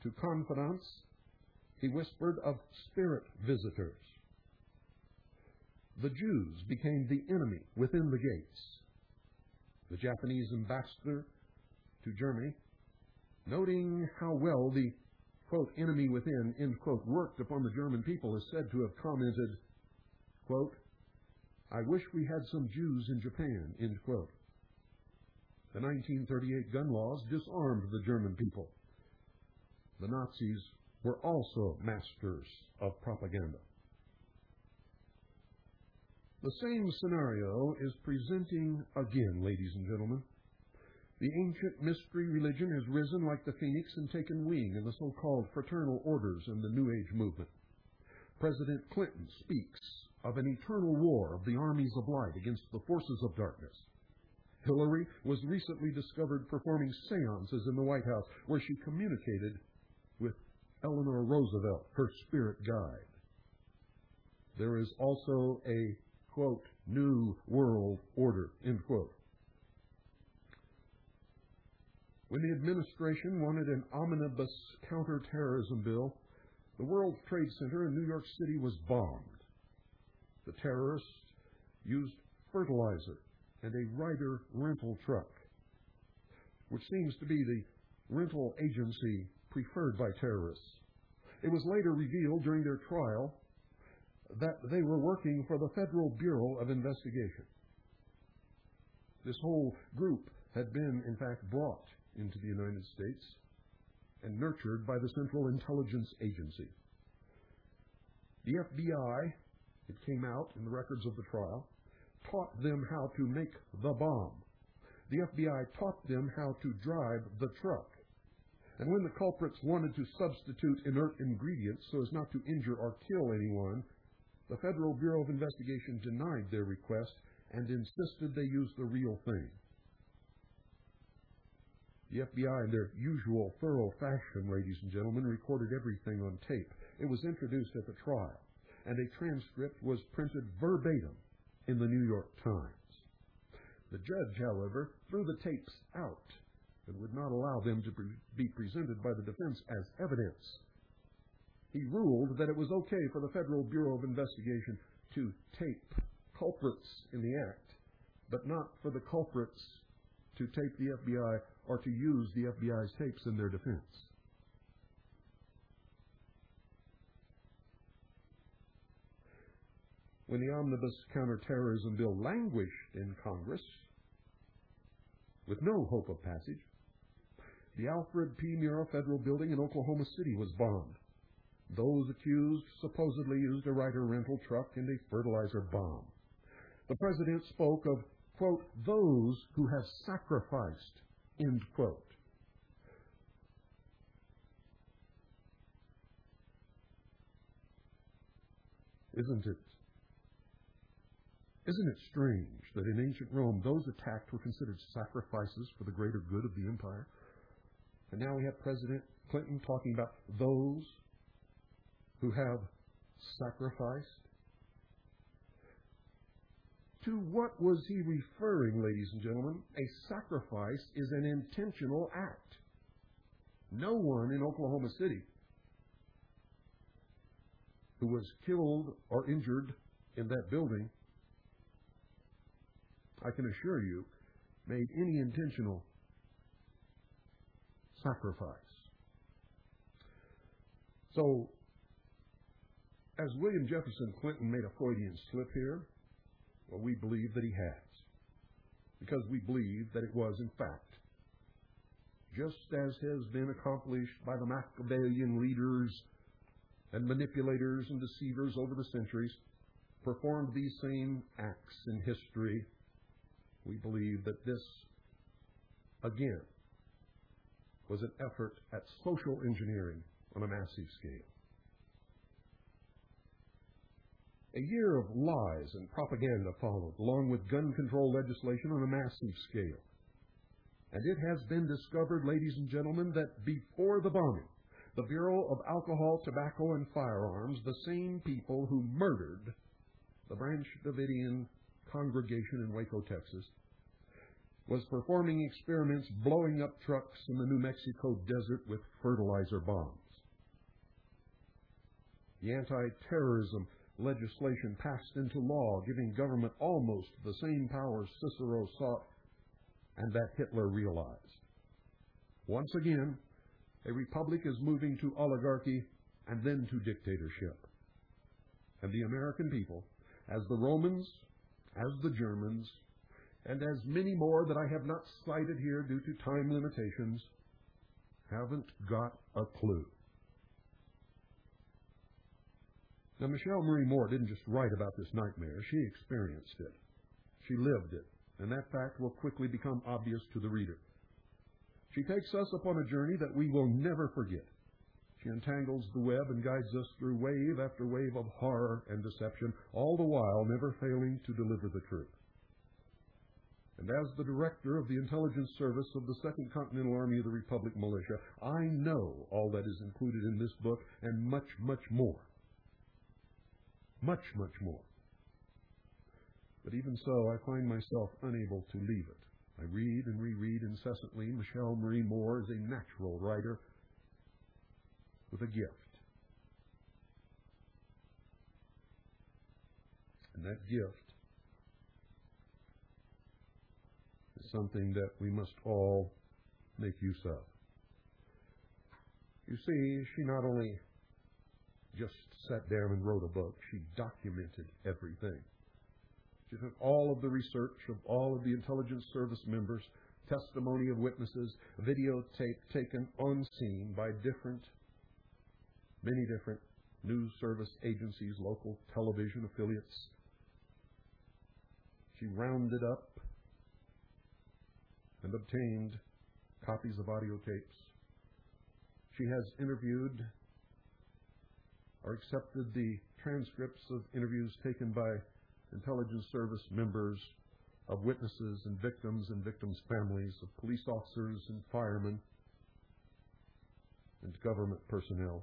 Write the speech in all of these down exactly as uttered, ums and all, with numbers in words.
To confidants, he whispered of spirit visitors. The Jews became the enemy within the gates. The Japanese ambassador to Germany, noting how well the, quote, enemy within, end quote, worked upon the German people, is said to have commented, quote, "I wish we had some Jews in Japan," end quote. The nineteen thirty-eight gun laws disarmed the German people. The Nazis were also masters of propaganda. The same scenario is presenting again, ladies and gentlemen. The ancient mystery religion has risen like the phoenix and taken wing in the so-called fraternal orders and the New Age movement. President Clinton speaks of an eternal war of the armies of light against the forces of darkness. Hillary was recently discovered performing seances in the White House, where she communicated with Eleanor Roosevelt, her spirit guide. There is also a, quote, new world order, end quote. When the administration wanted an omnibus counterterrorism bill, the World Trade Center in New York City was bombed. The terrorists used fertilizer and a Ryder rental truck, which seems to be the rental agency preferred by terrorists. It was later revealed during their trial that they were working for the Federal Bureau of Investigation. This whole group had been, in fact, brought into the United States and nurtured by the Central Intelligence Agency. The F B I, it came out in the records of the trial, taught them how to make the bomb. The F B I taught them how to drive the truck. And when the culprits wanted to substitute inert ingredients so as not to injure or kill anyone, the Federal Bureau of Investigation denied their request and insisted they use the real thing. The F B I, in their usual thorough fashion, ladies and gentlemen, recorded everything on tape. It was introduced at the trial, and a transcript was printed verbatim in the New York Times. The judge, however, threw the tapes out and would not allow them to pre- be presented by the defense as evidence. He ruled that it was okay for the Federal Bureau of Investigation to tape culprits in the act, but not for the culprits to tape the F B I or to use the F B I's tapes in their defense. When the omnibus counterterrorism bill languished in Congress with no hope of passage, the Alfred P. Murrah Federal Building in Oklahoma City was bombed. Those accused supposedly used a Ryder rental truck and a fertilizer bomb. The president spoke of, quote, those who have sacrificed, end quote. Isn't it Isn't it strange that in ancient Rome those attacked were considered sacrifices for the greater good of the empire? And now we have President Clinton talking about those who have sacrificed. To what was he referring, ladies and gentlemen? A sacrifice is an intentional act. No one in Oklahoma City who was killed or injured in that building, I can assure you, made any intentional sacrifice. So, as William Jefferson Clinton made a Freudian slip here, well, we believe that he has, because we believe that it was, in fact, just as has been accomplished by the Machiavellian leaders and manipulators and deceivers over the centuries, performed these same acts in history. We believe that this, again, was an effort at social engineering on a massive scale. A year of lies and propaganda followed, along with gun control legislation on a massive scale. And it has been discovered, ladies and gentlemen, that before the bombing, the Bureau of Alcohol, Tobacco, and Firearms, the same people who murdered the Branch Davidian congregation in Waco, Texas, was performing experiments blowing up trucks in the New Mexico desert with fertilizer bombs. The anti-terrorism legislation passed into law, giving government almost the same powers Cicero sought and that Hitler realized. Once again, a republic is moving to oligarchy and then to dictatorship. And the American people, as the Romans, as the Germans, and as many more that I have not cited here due to time limitations, haven't got a clue. Now, Michelle Marie Moore didn't just write about this nightmare. She experienced it. She lived it, and that fact will quickly become obvious to the reader. She takes us upon a journey that we will never forget. She untangles the web and guides us through wave after wave of horror and deception, all the while never failing to deliver the truth. And as the director of the intelligence service of the Second Continental Army of the Republic Militia, I know all that is included in this book and much, much more. Much, much more. But even so, I find myself unable to leave it. I read and reread incessantly. Michelle Marie Moore is a natural writer with a gift. And that gift is something that we must all make use of. You see, she not only just sat down and wrote a book, she documented everything. She took all of the research of all of the intelligence service members, testimony of witnesses, videotape taken on scene by different, many different news service agencies, local television affiliates. She rounded up and obtained copies of audio tapes. She has interviewed or accepted the transcripts of interviews taken by intelligence service members, of witnesses and victims and victims' families, of police officers and firemen and government personnel.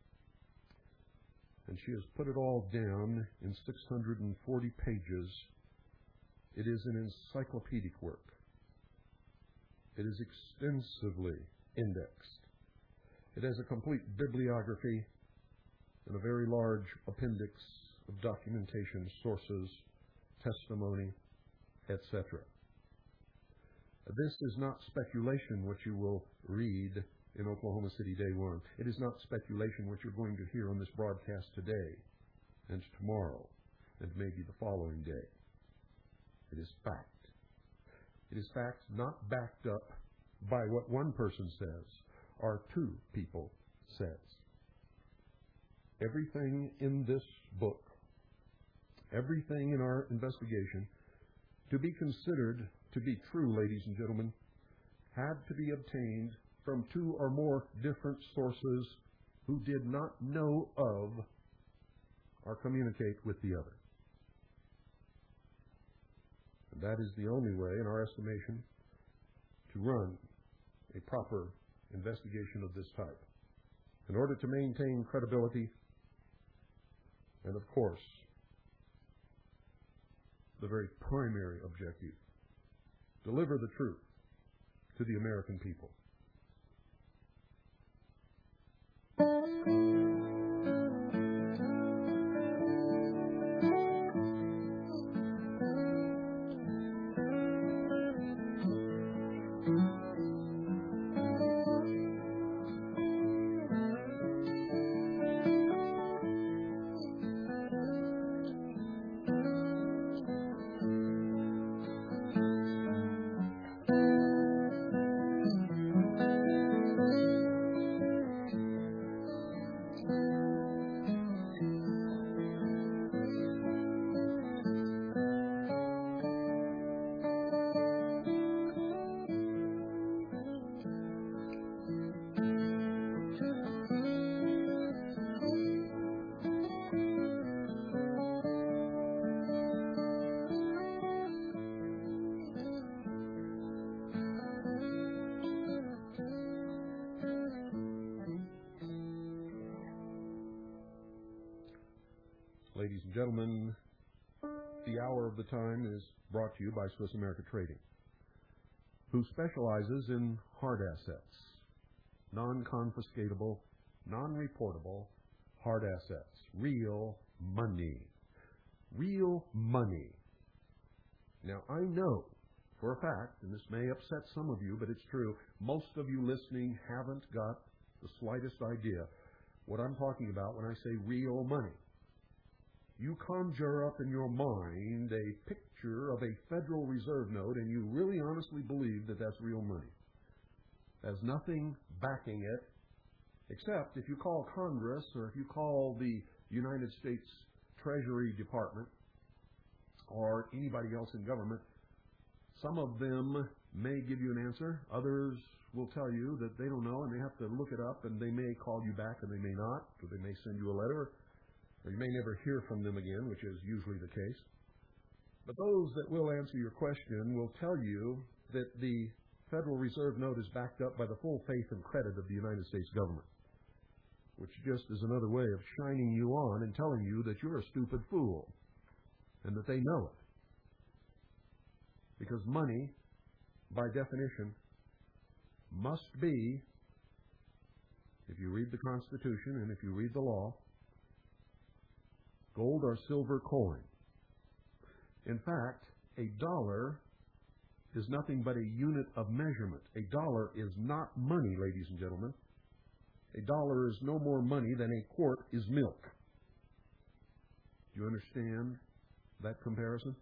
And she has put it all down in six hundred forty pages. It is an encyclopedic work. It is extensively indexed. It has a complete bibliography and a very large appendix of documentation, sources, testimony, et cetera. This is not speculation, what you will read in Oklahoma City Day One. It is not speculation, what you're going to hear on this broadcast today and tomorrow and maybe the following day. It is fact. It is fact not backed up by what one person says or two people says. Everything in this book, everything in our investigation, to be considered to be true, ladies and gentlemen, had to be obtained from two or more different sources who did not know of or communicate with the other. And that is the only way, in our estimation, to run a proper investigation of this type. In order to maintain credibility and, of course, the very primary objective, deliver the truth to the American people. Ladies and gentlemen, the hour of the time is brought to you by Swiss America Trading. who specializes in hard assets, non-confiscatable, non-reportable hard assets, real money. Real money. Now, I know for a fact, and this may upset some of you, but it's true, most of you listening haven't got the slightest idea what I'm talking about when I say real money. You conjure up in your mind a picture of a Federal Reserve note, and you really honestly believe that that's real money. There's nothing backing it, except if you call Congress or if you call the United States Treasury Department or anybody else in government. Some of them may give you an answer. Others will tell you that they don't know and they have to look it up, and they may call you back and they may not, or they may send you a letter, or you may never hear from them again, which is usually the case. But those that will answer your question will tell you that the Federal Reserve note is backed up by the full faith and credit of the United States government, which just is another way of shining you on and telling you that you're a stupid fool and that they know it. Because money, by definition, must be, if you read the Constitution and if you read the law, gold or silver coin. In fact, a dollar is nothing but a unit of measurement. A dollar is not money, ladies and gentlemen. A dollar is no more money than a quart is milk. Do you understand that comparison?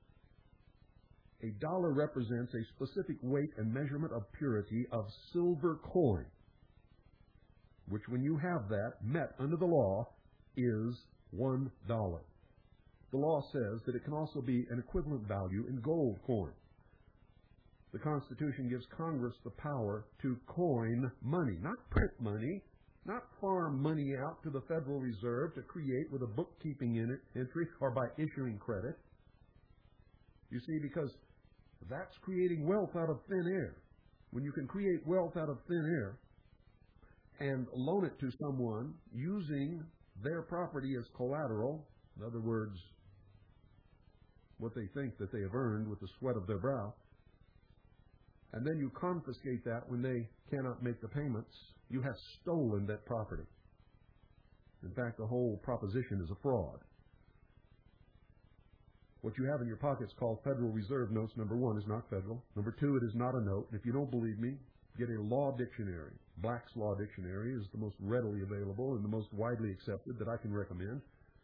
A dollar represents a specific weight and measurement of purity of silver coin, which when you have that met under the law is one dollar. The law says that it can also be an equivalent value in gold coin. The Constitution gives Congress the power to coin money, not print money, not farm money out to the Federal Reserve to create with a bookkeeping in it entry or by issuing credit. You see, because that's creating wealth out of thin air. When you can create wealth out of thin air and loan it to someone using their property as collateral, in other words, what they think that they have earned with the sweat of their brow, and then you confiscate that when they cannot make the payments, you have stolen that property. In fact, the whole proposition is a fraud. What you have in your pockets called Federal Reserve notes, number one, is not federal. Number two, it is not a note. And if you don't believe me, get a law dictionary. Black's Law Dictionary is the most readily available and the most widely accepted that I can recommend.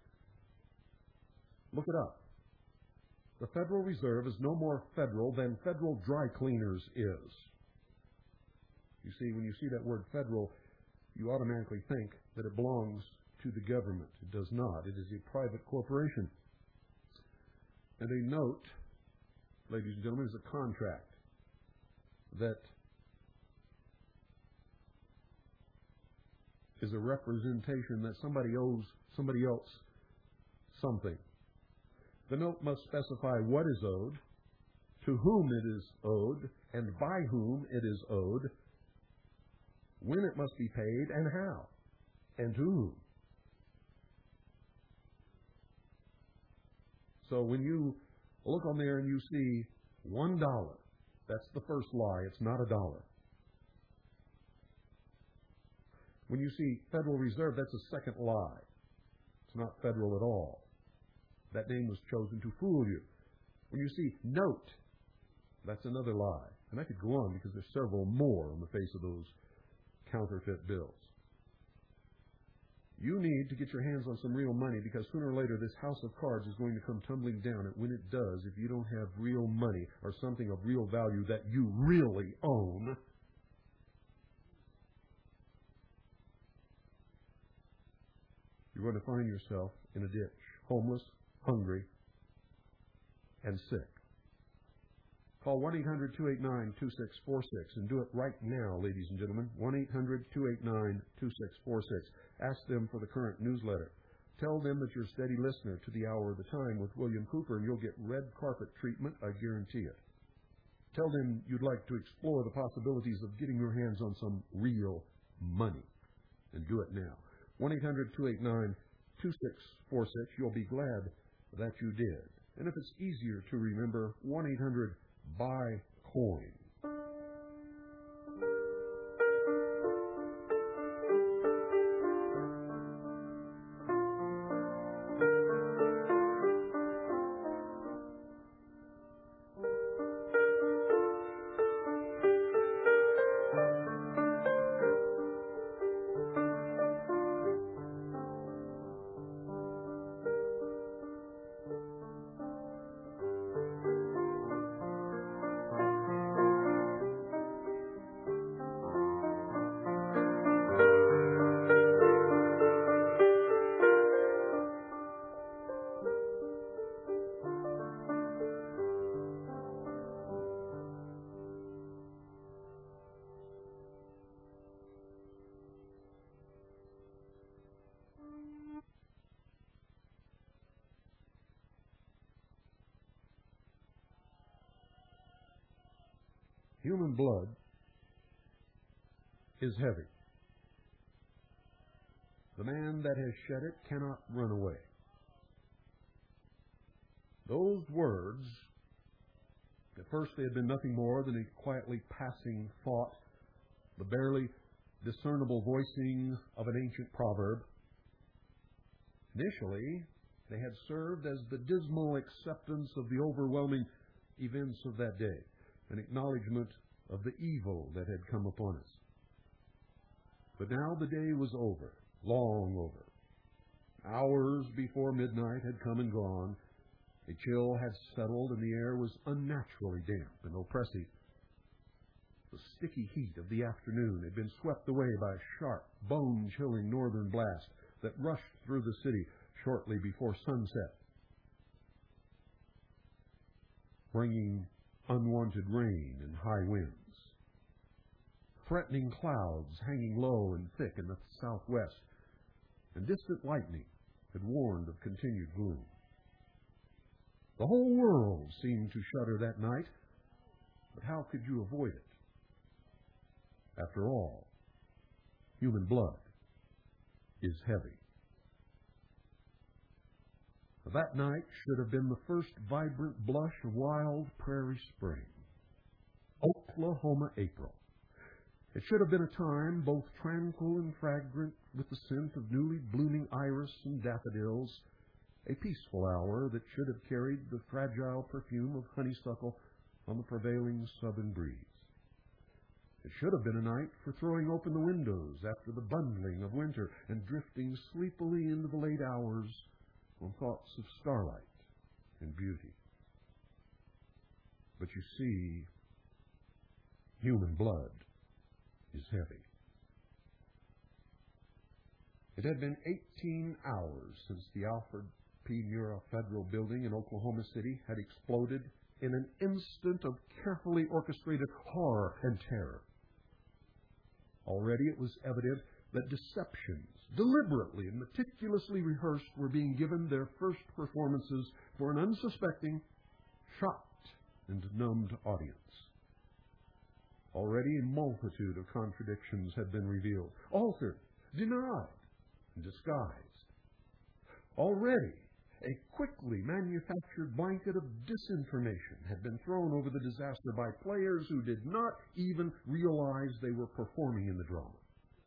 Look it up. The Federal Reserve is no more federal than Federal Dry Cleaners is. You see, when you see that word federal, you automatically think that it belongs to the government. It does not. It is a private corporation. And a note, ladies and gentlemen, is a contract that is a representation that somebody owes somebody else something. The note must specify what is owed, to whom it is owed, and by whom it is owed, when it must be paid, and how, and to whom. So when you look on there and you see one dollar, that's the first lie. It's not a dollar. When you see Federal Reserve, that's a second lie. It's not federal at all. That name was chosen to fool you. When you see note, that's another lie. And I could go on because there's several more on the face of those counterfeit bills. You need to get your hands on some real money because sooner or later this house of cards is going to come tumbling down. And when it does, if you don't have real money or something of real value that you really own, you're going to find yourself in a ditch, homeless, hungry, and sick. Call one eight hundred, two eight nine, two six four six and do it right now, ladies and gentlemen. one eight hundred, two eight nine, two six four six. Ask them for the current newsletter. Tell them that you're a steady listener to the Hour of the Time with William Cooper, and you'll get red carpet treatment, I guarantee it. Tell them you'd like to explore the possibilities of getting your hands on some real money, and do it now. one eight hundred, two eight nine, two six four six. You'll be glad that you did. And if it's easier to remember, one eight hundred buy coin. Human blood is heavy. The man that has shed it cannot run away. Those words, at first they had been nothing more than a quietly passing thought, the barely discernible voicing of an ancient proverb. Initially, they had served as the dismal acceptance of the overwhelming events of that day, an acknowledgment of the evil that had come upon us. But now the day was over, long over. Hours before midnight had come and gone. A chill had settled, and the air was unnaturally damp and oppressive. The sticky heat of the afternoon had been swept away by a sharp, bone-chilling northern blast that rushed through the city shortly before sunset, bringing unwanted rain and high winds. Threatening clouds hanging low and thick in the southwest, and distant lightning had warned of continued gloom. The whole world seemed to shudder that night, but how could you avoid it? After all, human blood is heavy. That night should have been the first vibrant blush of wild prairie spring. Oklahoma April. It should have been a time both tranquil and fragrant with the scent of newly blooming iris and daffodils, a peaceful hour that should have carried the fragile perfume of honeysuckle on the prevailing southern breeze. It should have been a night for throwing open the windows after the bundling of winter and drifting sleepily into the late hours on thoughts of starlight and beauty. But you see, human blood is heavy. It had been eighteen hours since the Alfred P. Murrah Federal Building in Oklahoma City had exploded in an instant of carefully orchestrated horror and terror. Already it was evident that deceptions, deliberately and meticulously rehearsed, were being given their first performances for an unsuspecting, shocked, and numbed audience. Already a multitude of contradictions had been revealed, altered, denied, and disguised. Already a quickly manufactured blanket of disinformation had been thrown over the disaster by players who did not even realize they were performing in the drama.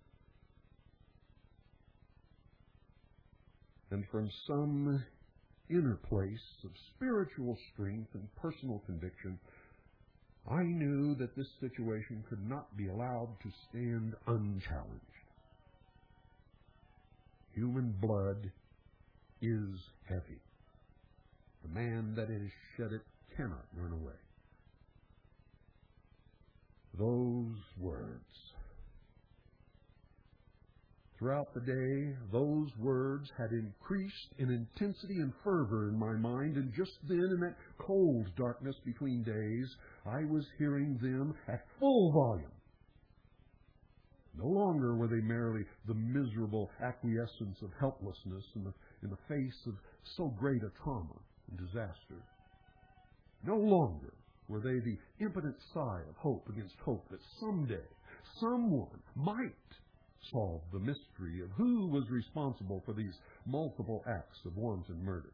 And from some inner place of spiritual strength and personal conviction, I knew that this situation could not be allowed to stand unchallenged. Human blood is heavy. The man that has shed it cannot run away. Those words. Throughout the day, those words had increased in intensity and fervor in my mind, and just then, in that cold darkness between days, I was hearing them at full volume. No longer were they merely the miserable acquiescence of helplessness in the, in the face of so great a trauma and disaster. No longer were they the impotent sigh of hope against hope that someday someone might solve the mystery of who was responsible for these multiple acts of wanton murder.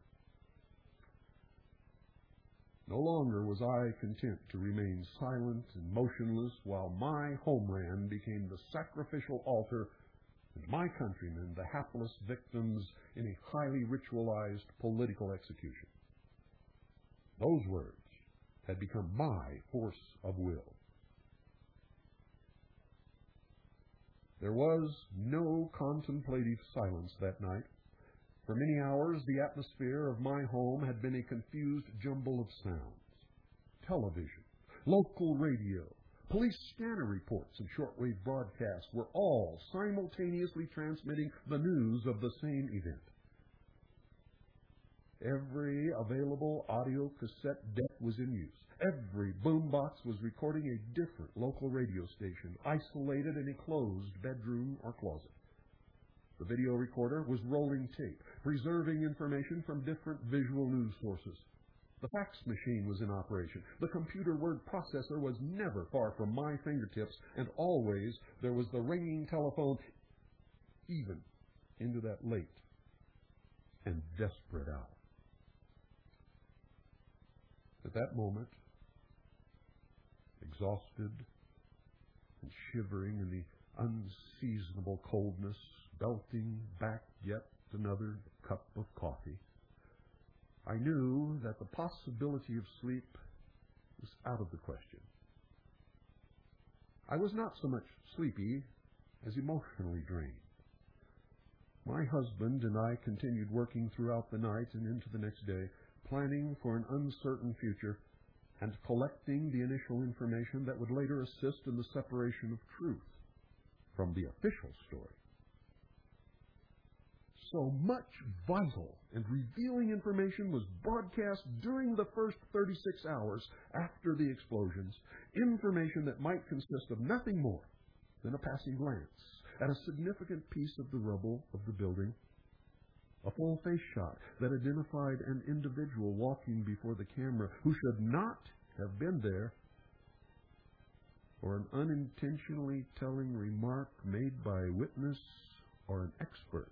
No longer was I content to remain silent and motionless while my homeland became the sacrificial altar and my countrymen the hapless victims in a highly ritualized political execution. Those words had become my force of will. There was no contemplative silence that night. For many hours, the atmosphere of my home had been a confused jumble of sounds. Television, local radio, police scanner reports, and shortwave broadcasts were all simultaneously transmitting the news of the same event. Every available audio cassette deck was in use. Every boombox was recording a different local radio station, isolated in a closed bedroom or closet. The video recorder was rolling tape, preserving information from different visual news sources. The fax machine was in operation. The computer word processor was never far from my fingertips, and always there was the ringing telephone, even into that late and desperate hour. At that moment, exhausted and shivering in the unseasonable coldness, belting back yet another cup of coffee, I knew that the possibility of sleep was out of the question. I was not so much sleepy as emotionally drained. My husband and I continued working throughout the night and into the next day, planning for an uncertain future and collecting the initial information that would later assist in the separation of truth from the official story. So much vital and revealing information was broadcast during the first thirty-six hours after the explosions, information that might consist of nothing more than a passing glance at a significant piece of the rubble of the building, a full face shot that identified an individual walking before the camera who should not have been there, or an unintentionally telling remark made by a witness or an expert.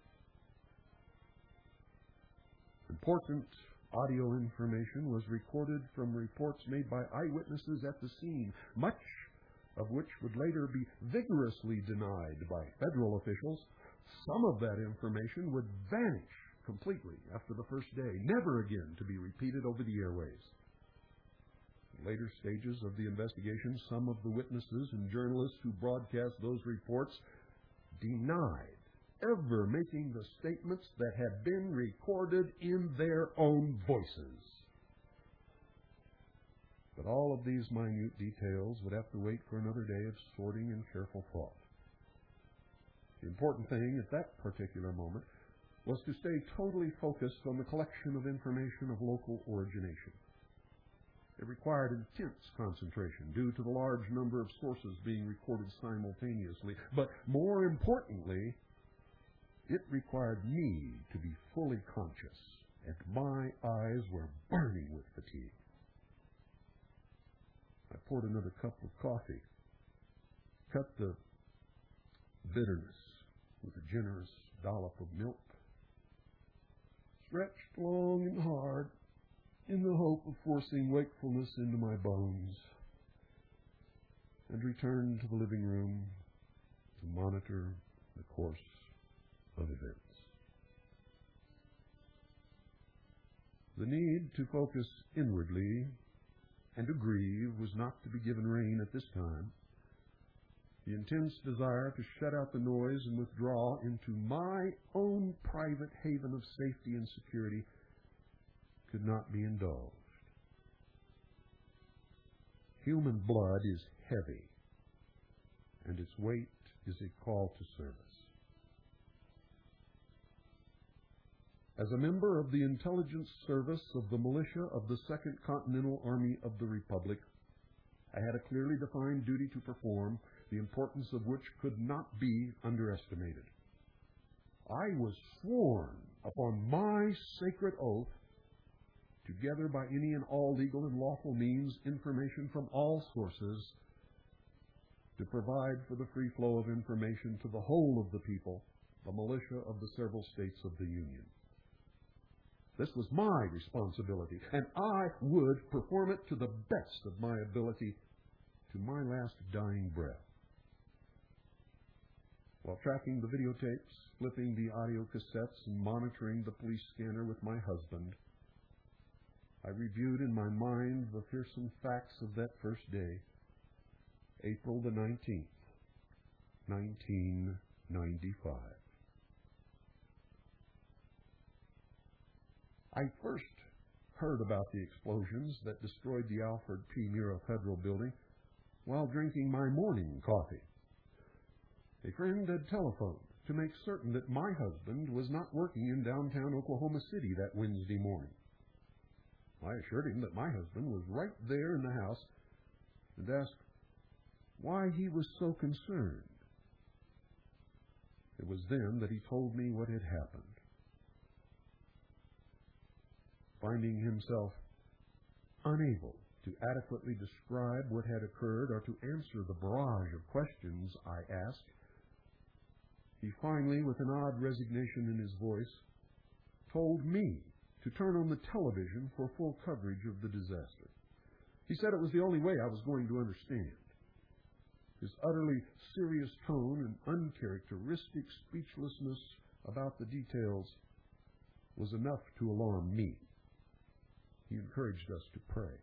Important audio information was recorded from reports made by eyewitnesses at the scene, much of which would later be vigorously denied by federal officials. Some of that information would vanish completely after the first day, never again to be repeated over the airwaves. In later stages of the investigation, some of the witnesses and journalists who broadcast those reports denied ever making the statements that had been recorded in their own voices. But all of these minute details would have to wait for another day of sorting and careful thought. The important thing at that particular moment was to stay totally focused on the collection of information of local origination. It required intense concentration due to the large number of sources being recorded simultaneously, but more importantly, it required me to be fully conscious, and my eyes were burning with fatigue. I poured another cup of coffee, cut the bitterness with a generous dollop of milk, stretched long and hard in the hope of forcing wakefulness into my bones, and returned to the living room to monitor the course of events. The need to focus inwardly and to grieve was not to be given rein at this time. The intense desire to shut out the noise and withdraw into my own private haven of safety and security could not be indulged. Human blood is heavy, and its weight is a call to service. As a member of the intelligence service of the militia of the Second Continental Army of the Republic, I had a clearly defined duty to perform, the importance of which could not be underestimated. I was sworn upon my sacred oath to gather by any and all legal and lawful means information from all sources, to provide for the free flow of information to the whole of the people, the militia of the several states of the Union. This was my responsibility, and I would perform it to the best of my ability to my last dying breath. While tracking the videotapes, flipping the audio cassettes, and monitoring the police scanner with my husband, I reviewed in my mind the fearsome facts of that first day, April the nineteenth, nineteen ninety-five. I first heard about the explosions that destroyed the Alfred P. Murrah Federal Building while drinking my morning coffee. A friend had telephoned to make certain that my husband was not working in downtown Oklahoma City that Wednesday morning. I assured him that my husband was right there in the house and asked why he was so concerned. It was then that he told me what had happened. Finding himself unable to adequately describe what had occurred or to answer the barrage of questions I asked, he finally, with an odd resignation in his voice, told me to turn on the television for full coverage of the disaster. He said it was the only way I was going to understand. His utterly serious tone and uncharacteristic speechlessness about the details was enough to alarm me. He encouraged us to pray.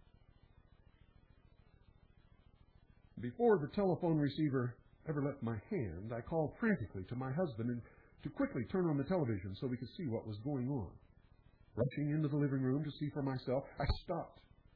Before the telephone receiver ever left my hand, I called frantically to my husband and to quickly turn on the television so we could see what was going on. Rushing into the living room to see for myself, I stopped,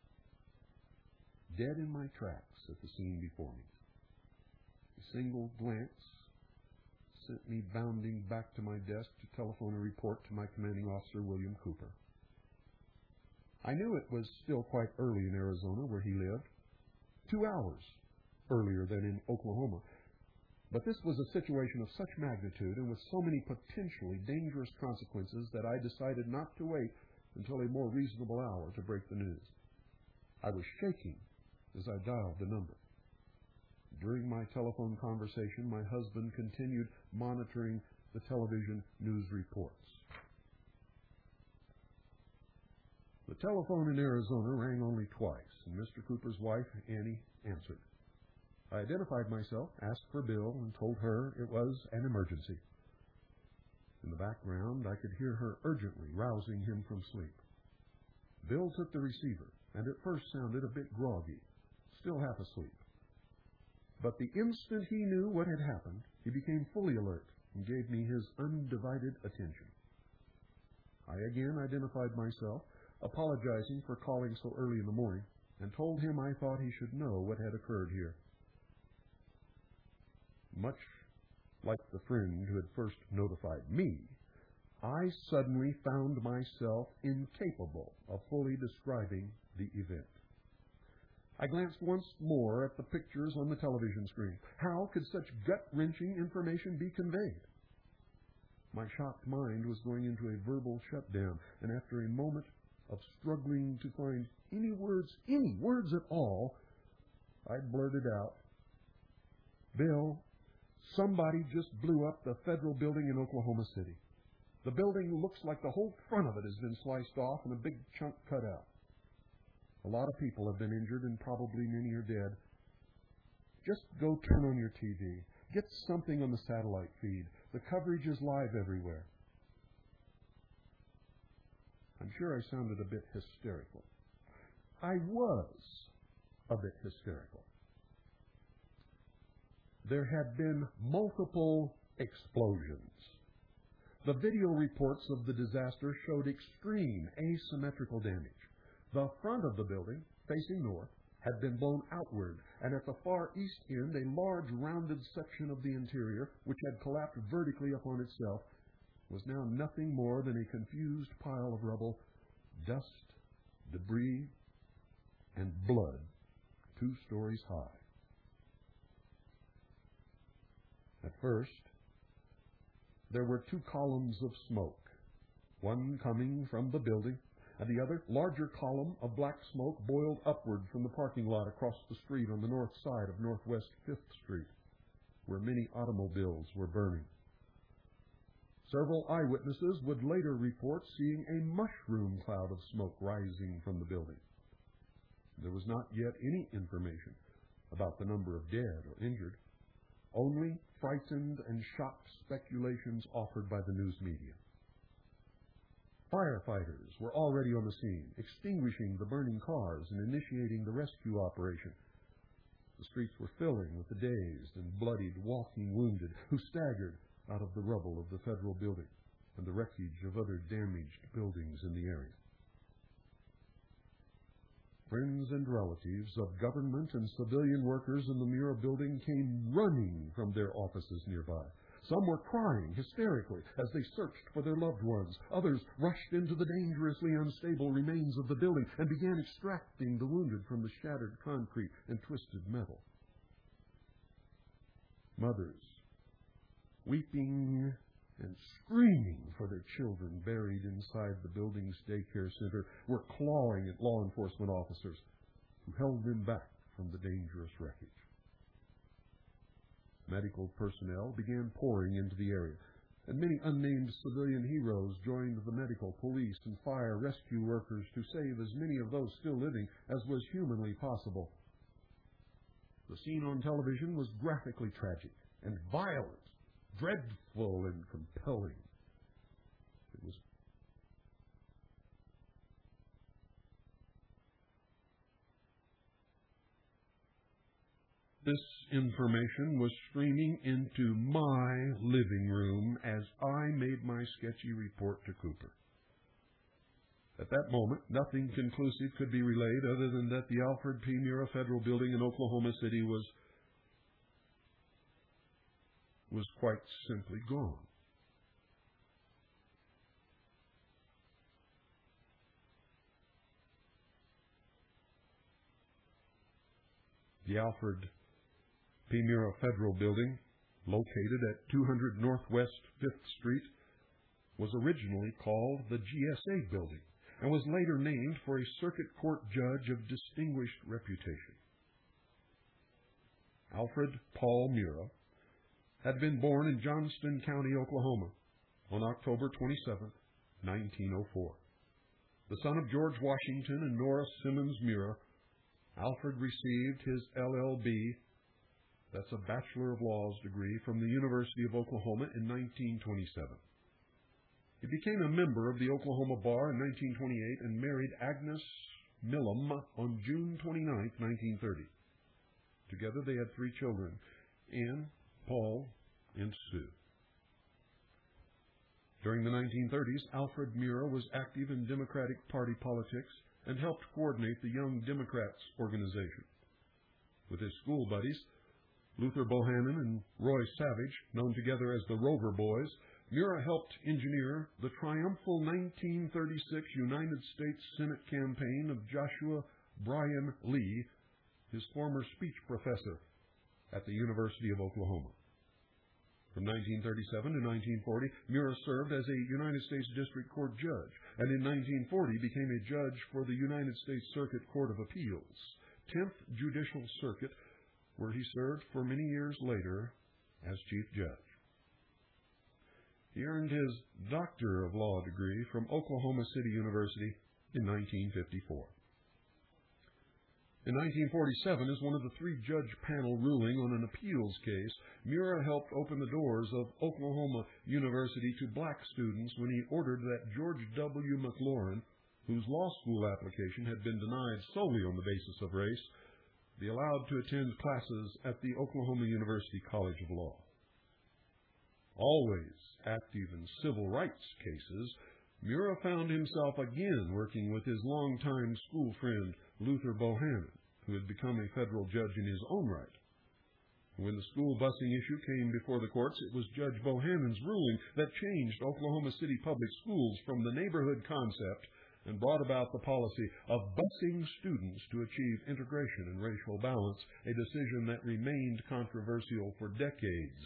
dead in my tracks at the scene before me. A single glance sent me bounding back to my desk to telephone a report to my commanding officer, William Cooper. I knew it was still quite early in Arizona, where he lived, two hours earlier than in Oklahoma. But this was a situation of such magnitude and with so many potentially dangerous consequences that I decided not to wait until a more reasonable hour to break the news. I was shaking as I dialed the number. During my telephone conversation, my husband continued monitoring the television news reports. The telephone in Arizona rang only twice, and Mister Cooper's wife, Annie, answered. I identified myself, asked for Bill, and told her it was an emergency. In the background, I could hear her urgently rousing him from sleep. Bill took the receiver, and at first sounded a bit groggy, still half asleep. But the instant he knew what had happened, he became fully alert and gave me his undivided attention. I again identified myself, apologizing for calling so early in the morning, and told him I thought he should know what had occurred here. Much like the friend who had first notified me, I suddenly found myself incapable of fully describing the event. I glanced once more at the pictures on the television screen. How could such gut-wrenching information be conveyed? My shocked mind was going into a verbal shutdown, and after a moment of struggling to find any words, any words at all, I blurted out, Bill, somebody just blew up the federal building in Oklahoma City. The building looks like the whole front of it has been sliced off and a big chunk cut out. A lot of people have been injured and probably many are dead. Just go turn on your T V. Get something on the satellite feed. The coverage is live everywhere. I'm sure I sounded a bit hysterical. I was a bit hysterical. There had been multiple explosions. The video reports of the disaster showed extreme asymmetrical damage. The front of the building, facing north, had been blown outward, and at the far east end, a large rounded section of the interior, which had collapsed vertically upon itself, was now nothing more than a confused pile of rubble, dust, debris, and blood two stories high. At first, there were two columns of smoke, one coming from the building, and the other, larger column of black smoke boiled upward from the parking lot across the street on the north side of Northwest Fifth Street, where many automobiles were burning. Several eyewitnesses would later report seeing a mushroom cloud of smoke rising from the building. There was not yet any information about the number of dead or injured, only frightened and shocked speculations offered by the news media. Firefighters were already on the scene, extinguishing the burning cars and initiating the rescue operation. The streets were filling with the dazed and bloodied walking wounded who staggered out of the rubble of the federal building and the wreckage of other damaged buildings in the area. Friends and relatives of government and civilian workers in the Murrah building came running from their offices nearby. Some were crying hysterically as they searched for their loved ones. Others rushed into the dangerously unstable remains of the building and began extracting the wounded from the shattered concrete and twisted metal. Mothers, weeping and screaming for their children buried inside the building's daycare center were clawing at law enforcement officers who held them back from the dangerous wreckage. Medical personnel began pouring into the area, and many unnamed civilian heroes joined the medical, police, and fire rescue workers to save as many of those still living as was humanly possible. The scene on television was graphically tragic and violent, dreadful and compelling. It was This information was streaming into my living room as I made my sketchy report to Cooper. At that moment, nothing conclusive could be relayed other than that the Alfred P. Murrah Federal Building in Oklahoma City was, was quite simply gone. The Alfred P. Murrah Federal Building, located at two hundred Northwest fifth Street, was originally called the G S A Building and was later named for a circuit court judge of distinguished reputation. Alfred Paul Murrah had been born in Johnston County, Oklahoma, on October twenty-seventh, nineteen oh four. The son of George Washington and Nora Simmons Murrah, Alfred received his L L B, that's a Bachelor of Laws degree, from the University of Oklahoma in nineteen twenty-seven. He became a member of the Oklahoma Bar in nineteen twenty-eight and married Agnes Millam on June twenty-ninth, nineteen thirty. Together they had three children, Ann, Paul, and Sue. During the nineteen thirties, Alfred Murrah was active in Democratic Party politics and helped coordinate the Young Democrats organization. With his school buddies, Luther Bohannon and Roy Savage, known together as the Rover Boys, Murrah helped engineer the triumphal nineteen thirty-six United States Senate campaign of Joshua Bryan Lee, his former speech professor at the University of Oklahoma. From nineteen thirty-seven to nineteen forty, Murrah served as a United States District Court judge, and in nineteen forty became a judge for the United States Circuit Court of Appeals, tenth Judicial Circuit, where he served for many years later as Chief Judge. He earned his Doctor of Law degree from Oklahoma City University in nineteen fifty-four. In nineteen forty-seven, as one of the three-judge panel ruling on an appeals case, Murrah helped open the doors of Oklahoma University to black students when he ordered that George W. McLaurin, whose law school application had been denied solely on the basis of race, be allowed to attend classes at the Oklahoma University College of Law. Always active in civil rights cases, Murrah found himself again working with his longtime school friend Luther Bohannon, who had become a federal judge in his own right. When the school busing issue came before the courts, it was Judge Bohannon's ruling that changed Oklahoma City public schools from the neighborhood concept and brought about the policy of busing students to achieve integration and racial balance, a decision that remained controversial for decades.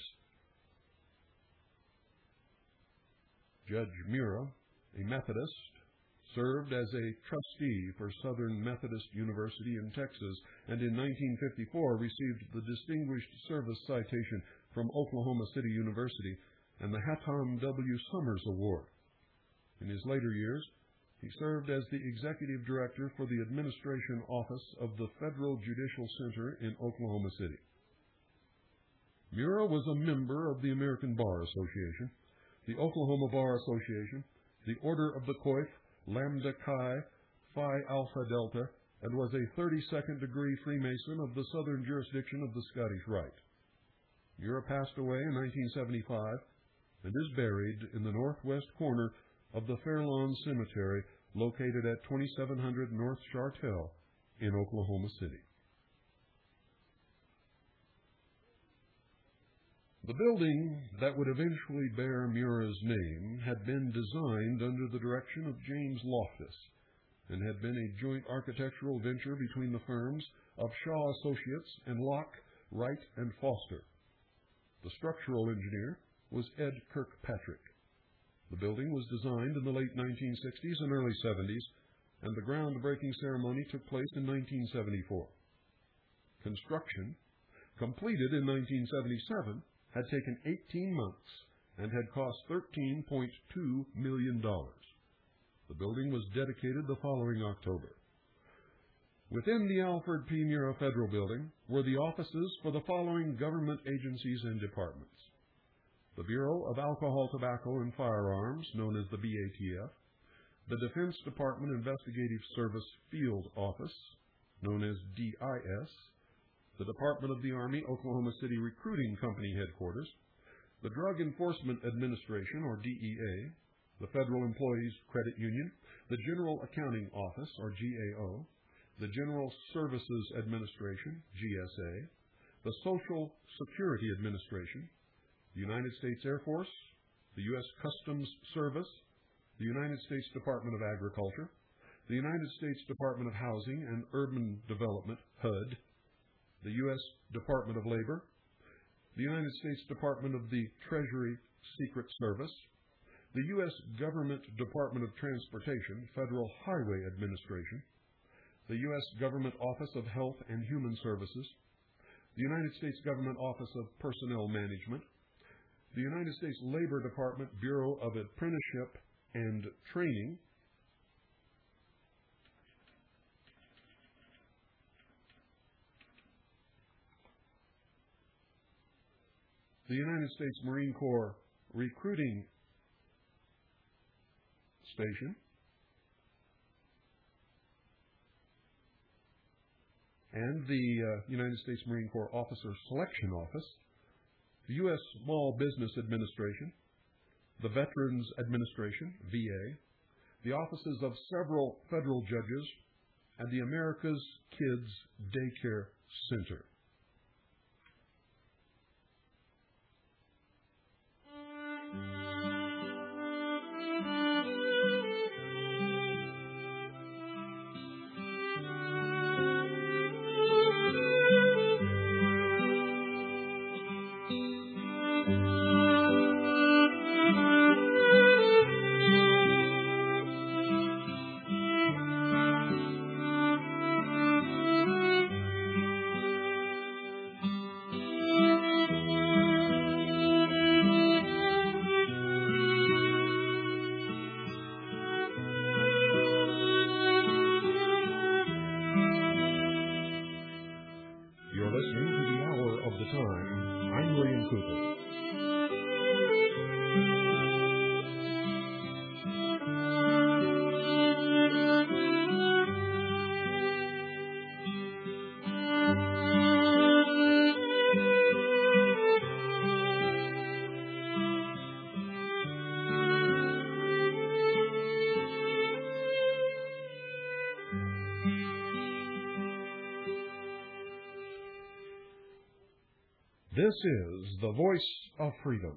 Judge Murrah, a Methodist, served as a trustee for Southern Methodist University in Texas, and in nineteen fifty-four received the Distinguished Service Citation from Oklahoma City University and the Hatton W. Summers Award. In his later years, he served as the Executive Director for the Administration Office of the Federal Judicial Center in Oklahoma City. Murrah was a member of the American Bar Association, the Oklahoma Bar Association, the Order of the Coif, Lambda Chi, Phi Alpha Delta, and was a thirty-second degree Freemason of the Southern Jurisdiction of the Scottish Rite. Murrah passed away in nineteen seventy-five and is buried in the northwest corner of the Fairlawn Cemetery, located at twenty-seven hundred North Chartel in Oklahoma City. The building that would eventually bear Murrah's name had been designed under the direction of James Loftus and had been a joint architectural venture between the firms of Shaw Associates and Locke, Wright, and Foster. The structural engineer was Ed Kirkpatrick. The building was designed in the late nineteen sixties and early seventies, and the groundbreaking ceremony took place in nineteen seventy-four. Construction, completed in nineteen seventy-seven, had taken eighteen months and had cost thirteen point two million dollars. The building was dedicated the following October. Within the Alfred P. Murrah Federal Building were the offices for the following government agencies and departments: the Bureau of Alcohol, Tobacco, and Firearms, known as the B A T F, the Defense Department Investigative Service Field Office, known as D I S, the Department of the Army Oklahoma City Recruiting Company Headquarters, the Drug Enforcement Administration, or D E A, the Federal Employees Credit Union, the General Accounting Office, or G A O, the General Services Administration, G S A, the Social Security Administration, the United States Air Force, the U S Customs Service, the United States Department of Agriculture, the United States Department of Housing and Urban Development, H U D, the U S Department of Labor, the United States Department of the Treasury Secret Service, the U S Government Department of Transportation, Federal Highway Administration, the U S Government Office of Health and Human Services, the United States Government Office of Personnel Management, the United States Labor Department Bureau of Apprenticeship and Training, the United States Marine Corps Recruiting Station, and the uh, United States Marine Corps Officer Selection Office, the U S Small Business Administration, the Veterans Administration, V A, the offices of several federal judges, and the America's Kids Daycare Center. This is the voice of freedom.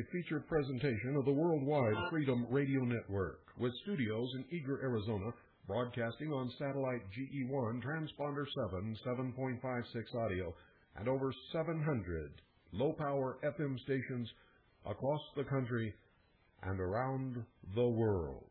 a featured presentation of the Worldwide Freedom Radio Network, with studios in Eager, Arizona, broadcasting on satellite G E one, transponder seven, seven point five six audio, and over seven hundred low-power F M stations across the country and around the world.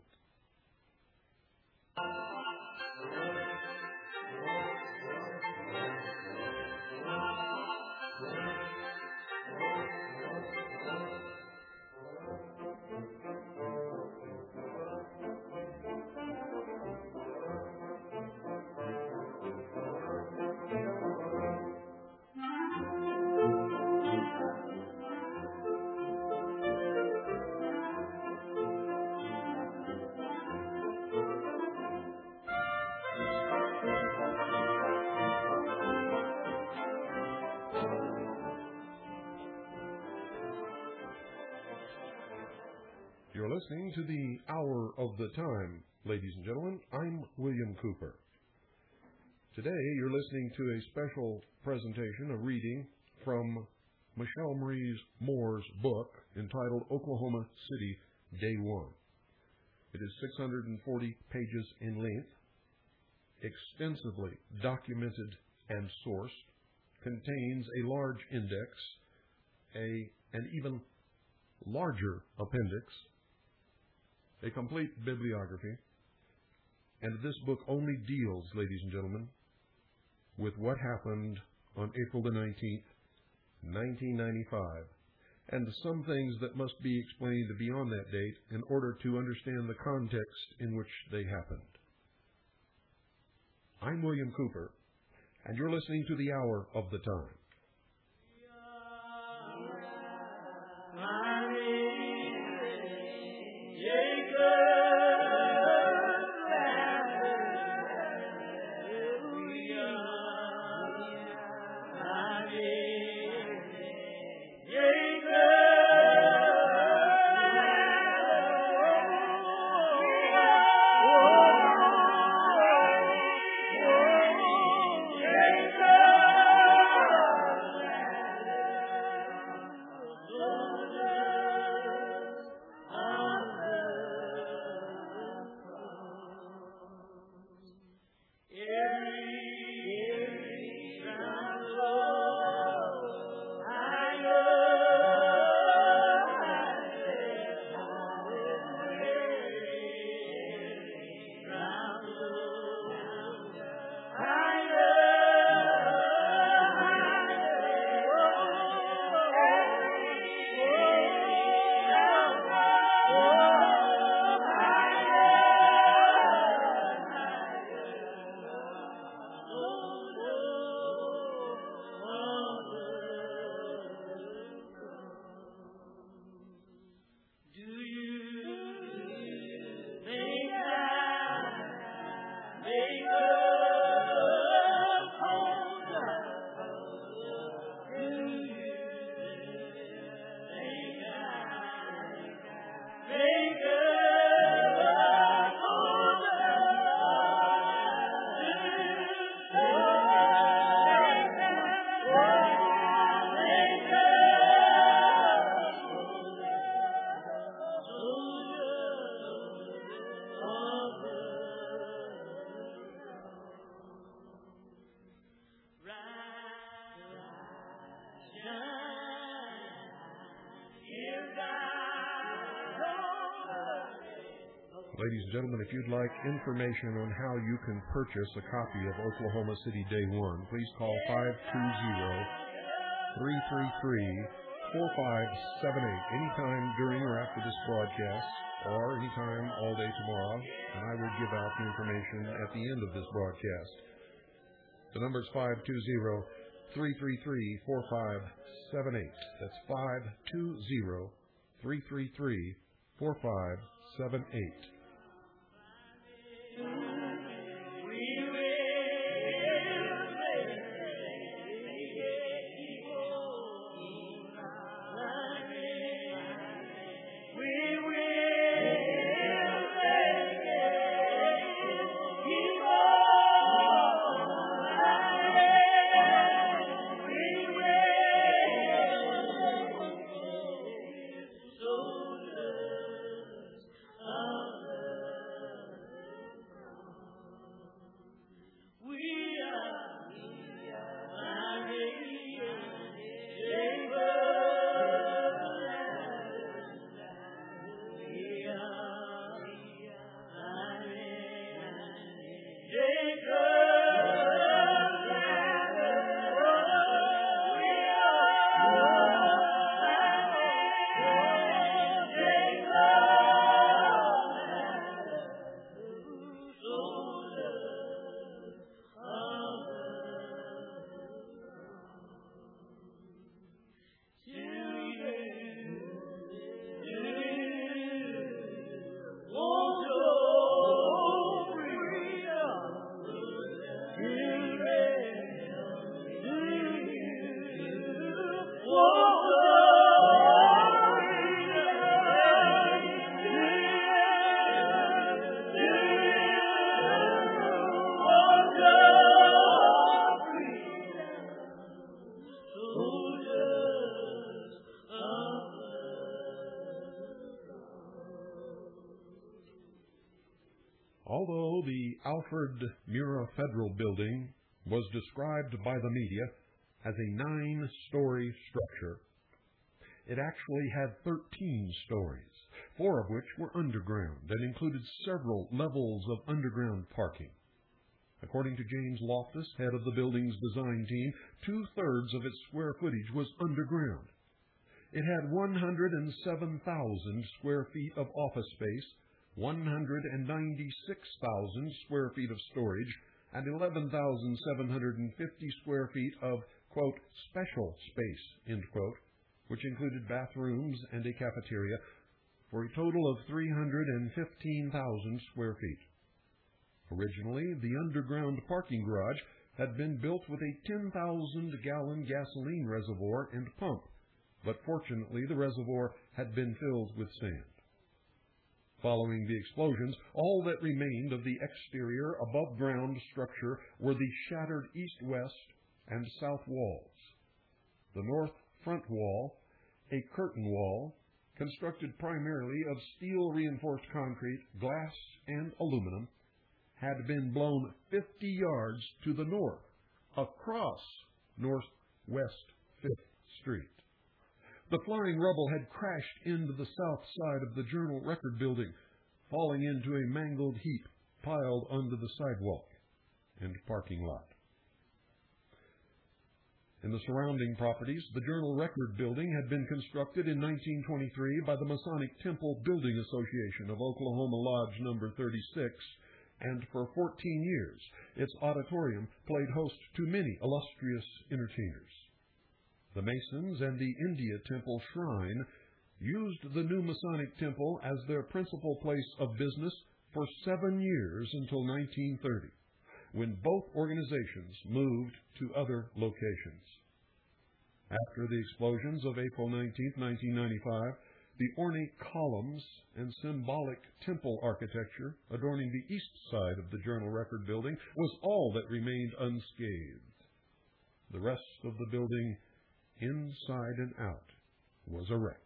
You're listening to the Hour of the Time, ladies and gentlemen. I'm William Cooper. Today you're listening to a special presentation, a reading from Michelle Marie Moore's book entitled Oklahoma City, Day One. It is six hundred forty pages in length, extensively documented and sourced, contains a large index, a an even larger appendix, a complete bibliography, and this book only deals, ladies and gentlemen, with what happened on April the nineteenth, nineteen ninety-five, and some things that must be explained beyond that date in order to understand the context in which they happened. I'm William Cooper, and you're listening to the Hour of the Time. Ladies and gentlemen, if you'd like information on how you can purchase a copy of Oklahoma City Day One, please call five two zero, three three three, four five seven eight anytime during or after this broadcast, or anytime all day tomorrow, and I will give out the information at the end of this broadcast. The number is five two zero, three three three, four five seven eight. That's five two zero, three three three, four five seven eight. Although the Alfred Murrah Federal Building was described by the media as a nine-story structure, it actually had thirteen stories, four of which were underground and included several levels of underground parking. According to James Loftus, head of the building's design team, two-thirds of its square footage was underground. It had one hundred seven thousand square feet of office space, one hundred ninety-six thousand square feet of storage, and eleven thousand seven hundred fifty square feet of, quote, special space, end quote, which included bathrooms and a cafeteria, for a total of three hundred fifteen thousand square feet. Originally, the underground parking garage had been built with a ten thousand gallon gasoline reservoir and pump, but fortunately the reservoir had been filled with sand. Following the explosions, all that remained of the exterior above-ground structure were the shattered east-west and south walls. The north front wall, a curtain wall, constructed primarily of steel-reinforced concrete, glass, and aluminum, had been blown fifty yards to the north, across Northwest Fifth Street. The flying rubble had crashed into the south side of the Journal Record building, falling into a mangled heap piled under the sidewalk and parking lot. In the surrounding properties, the Journal Record building had been constructed in nineteen twenty-three by the Masonic Temple Building Association of Oklahoma Lodge number thirty-six, and for fourteen years its auditorium played host to many illustrious entertainers. The Masons and the India Temple Shrine used the new Masonic Temple as their principal place of business for seven years until nineteen thirty, when both organizations moved to other locations. After the explosions of April nineteenth, nineteen ninety-five, the ornate columns and symbolic temple architecture adorning the east side of the Journal Record building was all that remained unscathed. The rest of the building, inside and out, was a wreck.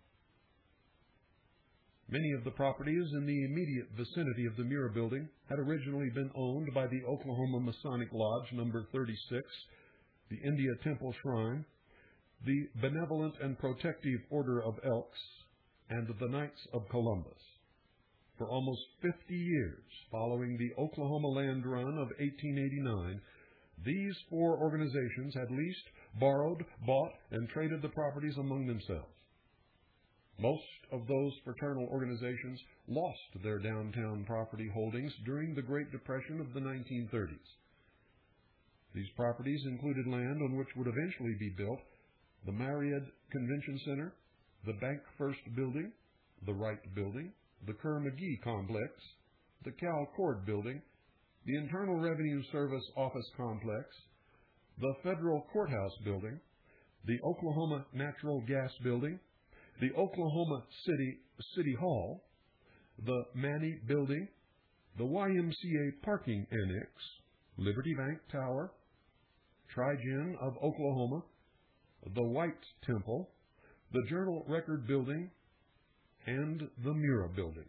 Many of the properties in the immediate vicinity of the Murrah building had originally been owned by the Oklahoma Masonic Lodge number thirty-six, the India Temple Shrine, the Benevolent and Protective Order of Elks, and the Knights of Columbus. For almost fifty years following the Oklahoma Land Run of eighteen eighty-nine, these four organizations had leased, borrowed, bought, and traded the properties among themselves. Most of those fraternal organizations lost their downtown property holdings during the Great Depression of the nineteen thirties. These properties included land on which would eventually be built the Marriott Convention Center, the Bank First Building, the Wright Building, the Kerr-McGee Complex, the Cal Cord Building, the Internal Revenue Service Office Complex, the Federal Courthouse Building, the Oklahoma Natural Gas Building, the Oklahoma City City Hall, the Manny Building, the Y M C A Parking Annex, Liberty Bank Tower, Tri-Gen of Oklahoma, the White Temple, the Journal Record Building, and the Murrah Building.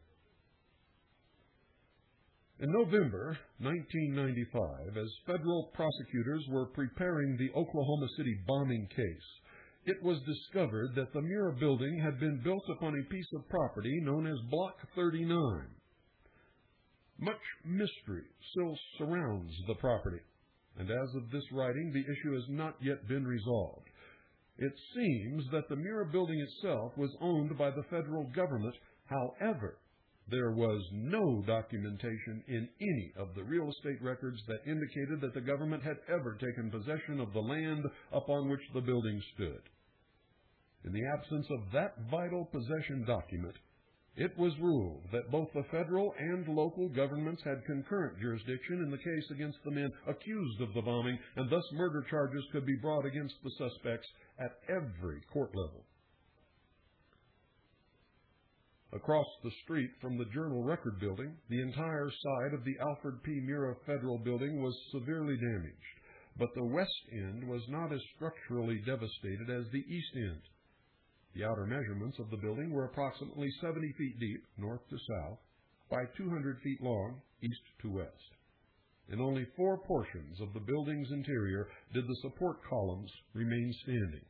In November nineteen ninety-five, as federal prosecutors were preparing the Oklahoma City bombing case, it was discovered that the Murrah Building had been built upon a piece of property known as Block thirty-nine. Much mystery still surrounds the property, and as of this writing, the issue has not yet been resolved. It seems that the Murrah Building itself was owned by the federal government. However, there was no documentation in any of the real estate records that indicated that the government had ever taken possession of the land upon which the building stood. In the absence of that vital possession document, it was ruled that both the federal and local governments had concurrent jurisdiction in the case against the men accused of the bombing, and thus murder charges could be brought against the suspects at every court level. Across the street from the Journal Record building, the entire side of the Alfred P. Murrah Federal Building was severely damaged, but the west end was not as structurally devastated as the east end. The outer measurements of the building were approximately seventy feet deep, north to south, by two hundred feet long, east to west. In only four portions of the building's interior did the support columns remain standing.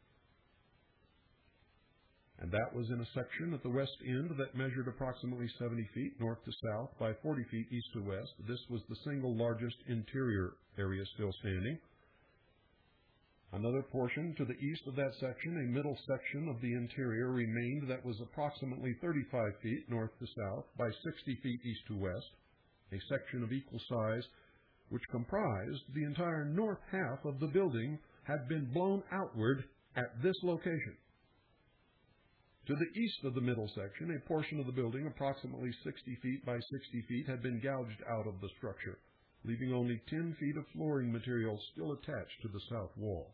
And that was in a section at the west end that measured approximately seventy feet north to south by forty feet east to west. This was the single largest interior area still standing. Another portion to the east of that section, a middle section of the interior, remained that was approximately thirty-five feet north to south by sixty feet east to west, a section of equal size which comprised the entire north half of the building had been blown outward at this location. To the east of the middle section, a portion of the building, approximately sixty feet by sixty feet, had been gouged out of the structure, leaving only ten feet of flooring material still attached to the south wall.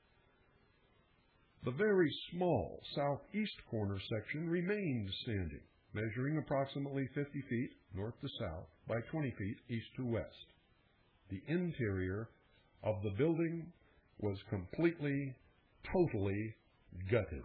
The very small southeast corner section remained standing, measuring approximately fifty feet north to south by twenty feet east to west. The interior of the building was completely, totally gutted.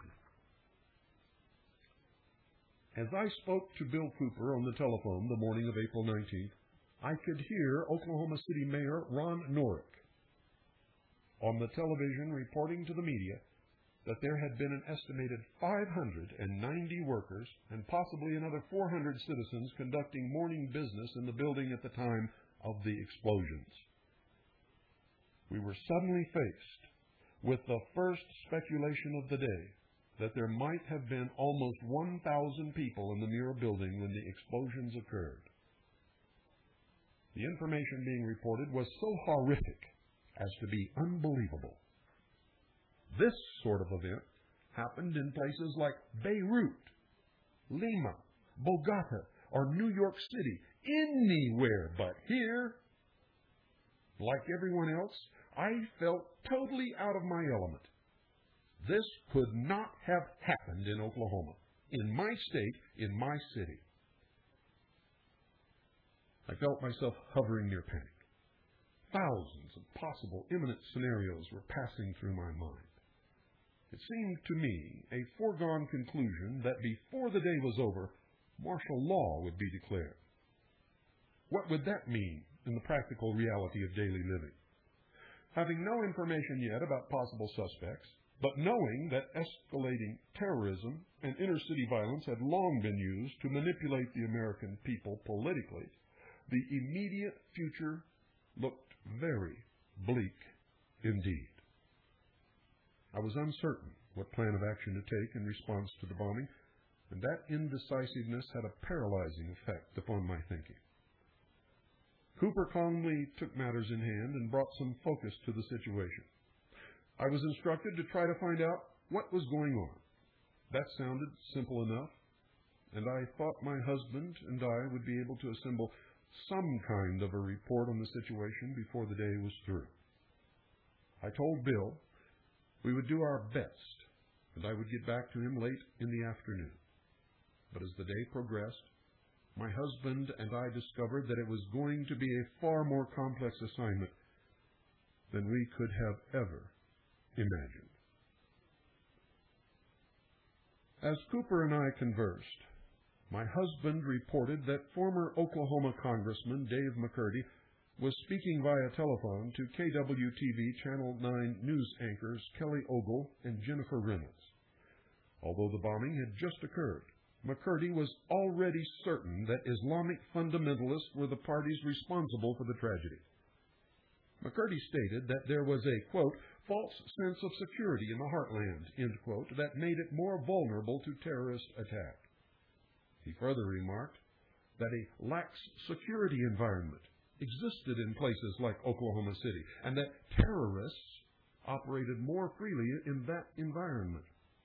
As I spoke to Bill Cooper on the telephone the morning of April nineteenth, I could hear Oklahoma City Mayor Ron Norick on the television reporting to the media that there had been an estimated five hundred ninety workers and possibly another four hundred citizens conducting morning business in the building at the time of the explosions. We were suddenly faced with the first speculation of the day that there might have been almost one thousand people in the Murrah building when the explosions occurred. The information being reported was so horrific as to be unbelievable. This sort of event happened in places like Beirut, Lima, Bogota, or New York City, anywhere but here. Like everyone else, I felt totally out of my element. This could not have happened in Oklahoma, in my state, in my city. I felt myself hovering near panic. Thousands of possible imminent scenarios were passing through my mind. It seemed to me a foregone conclusion that before the day was over, martial law would be declared. What would that mean in the practical reality of daily living? Having no information yet about possible suspects, but knowing that escalating terrorism and inner-city violence had long been used to manipulate the American people politically, the immediate future looked very bleak indeed. I was uncertain what plan of action to take in response to the bombing, and that indecisiveness had a paralyzing effect upon my thinking. Cooper calmly took matters in hand and brought some focus to the situation. I was instructed to try to find out what was going on. That sounded simple enough, and I thought my husband and I would be able to assemble some kind of a report on the situation before the day was through. I told Bill we would do our best, and I would get back to him late in the afternoon. But as the day progressed, my husband and I discovered that it was going to be a far more complex assignment than we could have ever imagined. As Cooper and I conversed, my husband reported that former Oklahoma Congressman Dave McCurdy was speaking via telephone to K W T V Channel nine news anchors Kelly Ogle and Jennifer Reynolds. Although the bombing had just occurred, McCurdy was already certain that Islamic fundamentalists were the parties responsible for the tragedy. McCurdy stated that there was a, quote, false sense of security in the heartland, end quote, that made it more vulnerable to terrorist attack. He further remarked that a lax security environment existed in places like Oklahoma City, and that terrorists operated more freely in that environment.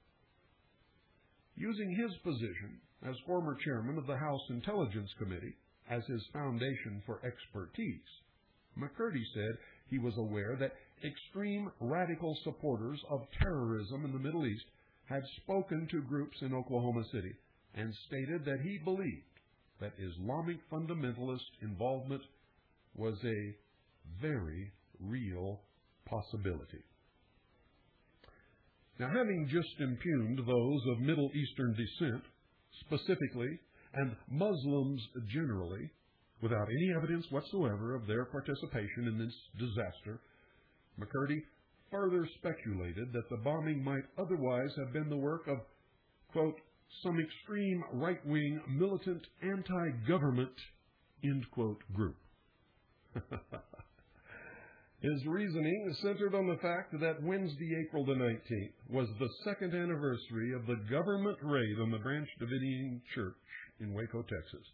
Using his position as former chairman of the House Intelligence Committee as his foundation for expertise, McCurdy said he was aware that extreme radical supporters of terrorism in the Middle East had spoken to groups in Oklahoma City and stated that he believed that Islamic fundamentalist involvement was a very real possibility. Now, having just impugned those of Middle Eastern descent, specifically and Muslims generally, without any evidence whatsoever of their participation in this disaster, McCurdy further speculated that the bombing might otherwise have been the work of, quote, some extreme right-wing militant anti-government, end quote, group. His reasoning centered on the fact that Wednesday, April the nineteenth, was the second anniversary of the government raid on the Branch Davidian Church in Waco, Texas.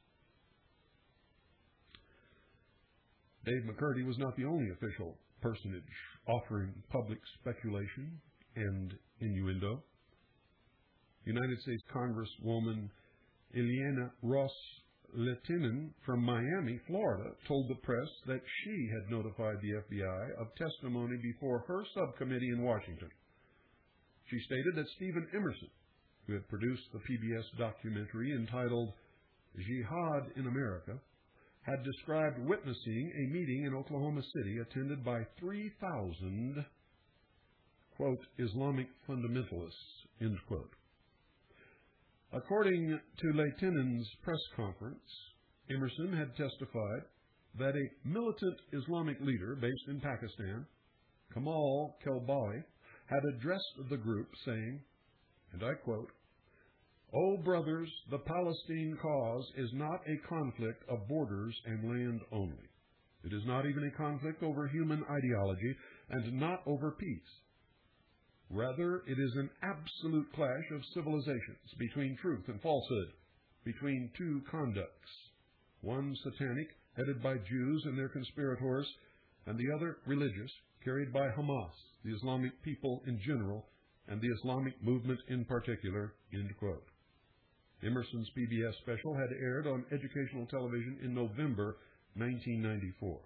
Dave McCurdy was not the only official personage offering public speculation and innuendo. United States Congresswoman Ileana Ros-Lehtinen from Miami, Florida, told the press that she had notified the F B I of testimony before her subcommittee in Washington. She stated that Stephen Emerson, who had produced the P B S documentary entitled Jihad in America, had described witnessing a meeting in Oklahoma City attended by three thousand, quote, Islamic fundamentalists, end quote. According to Lehtinen's press conference, Emerson had testified that a militant Islamic leader based in Pakistan, Kamal Kelbali, had addressed the group saying, and I quote, "O brothers, the Palestine cause is not a conflict of borders and land only. It is not even a conflict over human ideology and not over peace. Rather, it is an absolute clash of civilizations between truth and falsehood, between two conducts, one satanic, headed by Jews and their conspirators, and the other religious, carried by Hamas, the Islamic people in general, and the Islamic movement in particular," end quote. Emerson's P B S special had aired on educational television in November nineteen ninety-four.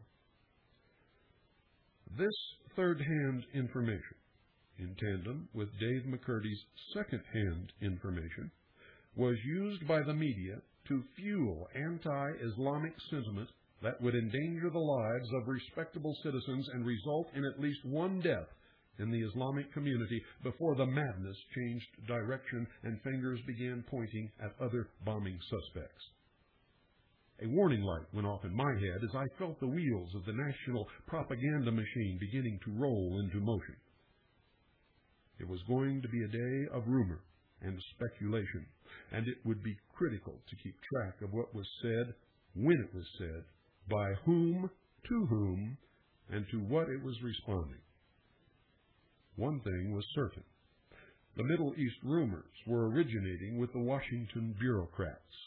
This third-hand information, in tandem with Dave McCurdy's second-hand information, was used by the media to fuel anti-Islamic sentiment that would endanger the lives of respectable citizens and result in at least one death in the Islamic community before the madness changed direction and fingers began pointing at other bombing suspects. A warning light went off in my head as I felt the wheels of the national propaganda machine beginning to roll into motion. It was going to be a day of rumor and speculation, and it would be critical to keep track of what was said, when it was said, by whom, to whom, and to what it was responding. One thing was certain. The Middle East rumors were originating with the Washington bureaucrats.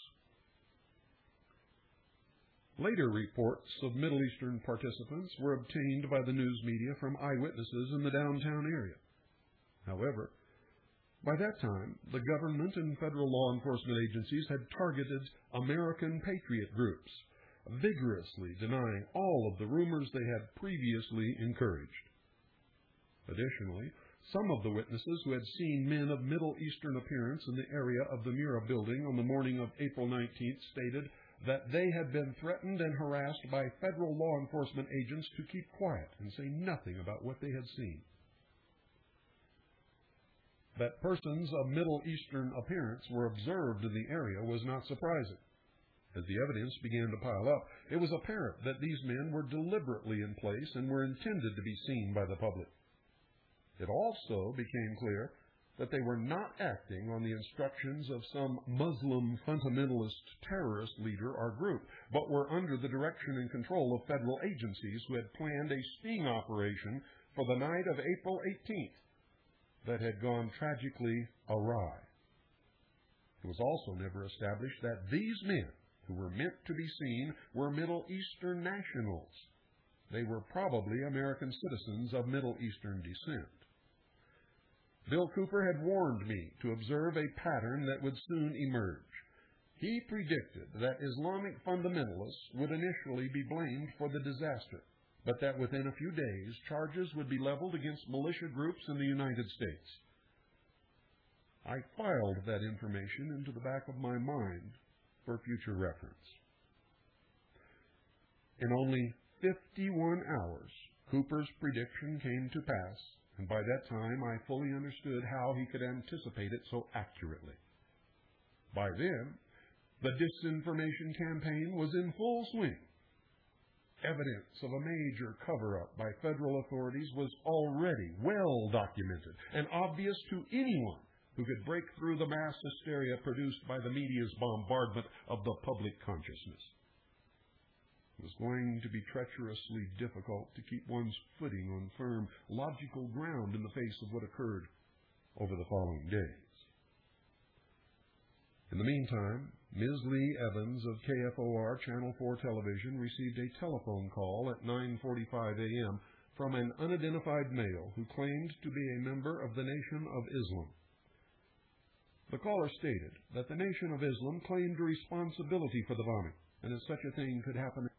Later reports of Middle Eastern participants were obtained by the news media from eyewitnesses in the downtown area. However, by that time, the government and federal law enforcement agencies had targeted American patriot groups, vigorously denying all of the rumors they had previously encouraged. Additionally, some of the witnesses who had seen men of Middle Eastern appearance in the area of the Mira building on the morning of April nineteenth stated that they had been threatened and harassed by federal law enforcement agents to keep quiet and say nothing about what they had seen. That persons of Middle Eastern appearance were observed in the area was not surprising. As the evidence began to pile up, it was apparent that these men were deliberately in place and were intended to be seen by the public. It also became clear that they were not acting on the instructions of some Muslim fundamentalist terrorist leader or group, but were under the direction and control of federal agencies who had planned a sting operation for the night of April eighteenth that had gone tragically awry. It was also never established that these men, who were meant to be seen, were Middle Eastern nationals. They were probably American citizens of Middle Eastern descent. Bill Cooper had warned me to observe a pattern that would soon emerge. He predicted that Islamic fundamentalists would initially be blamed for the disaster, but that within a few days, charges would be leveled against militia groups in the United States. I filed that information into the back of my mind for future reference. In only fifty-one hours, Cooper's prediction came to pass, and by that time I fully understood how he could anticipate it so accurately. By then, The disinformation campaign was in full swing. Evidence of a major cover-up by federal authorities was already well documented and obvious to anyone who could break through the mass hysteria produced by the media's bombardment of the public consciousness. It was going to be treacherously difficult to keep one's footing on firm, logical ground in the face of what occurred over the following days. In the meantime, Miz Lee Evans of K F O R Channel four Television received a telephone call at nine forty-five a m from an unidentified male who claimed to be a member of the Nation of Islam. The caller stated that the Nation of Islam claimed responsibility for the bombing, and if such a thing could happen